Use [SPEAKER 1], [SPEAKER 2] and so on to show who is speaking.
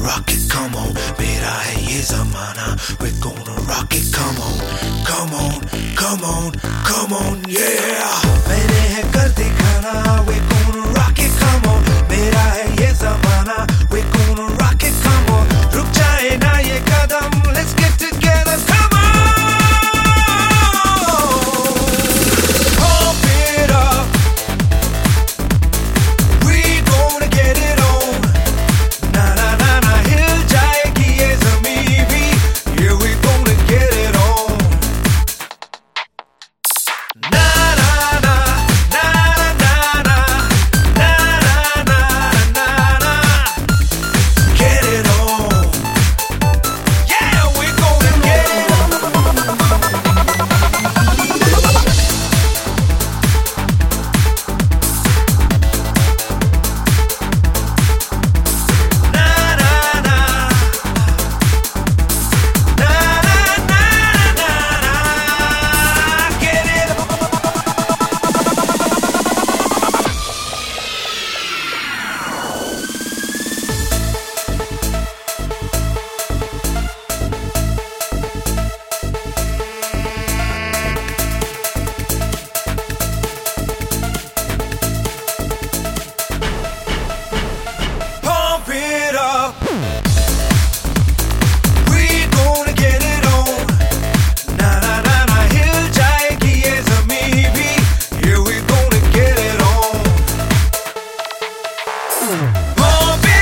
[SPEAKER 1] rock it, come on. मेरा है ये ज़माना. We're gonna rock it, come on, come on, come on, come on, yeah. मैंने है कर दिखाना. We're gonna rock it, come on. मेरा है ये ज़माना. We're gonna rock it, come on. रुक जाए ना ये कदम. Let's get together, come on. Pump it up. We gonna get it on. Na na na na, हिल जाएगी ये ज़मीं भी. Yeah, we gonna get it on. Na na na na na na na na na na na. Get it on. Yeah, we gonna get it on. Na na na na na na na na. Get it on. Pump it up. We gonna get it on. Na na na na, हिल जाएगी ये ज़मीं भी. Yeah, we gonna get it on. Pump it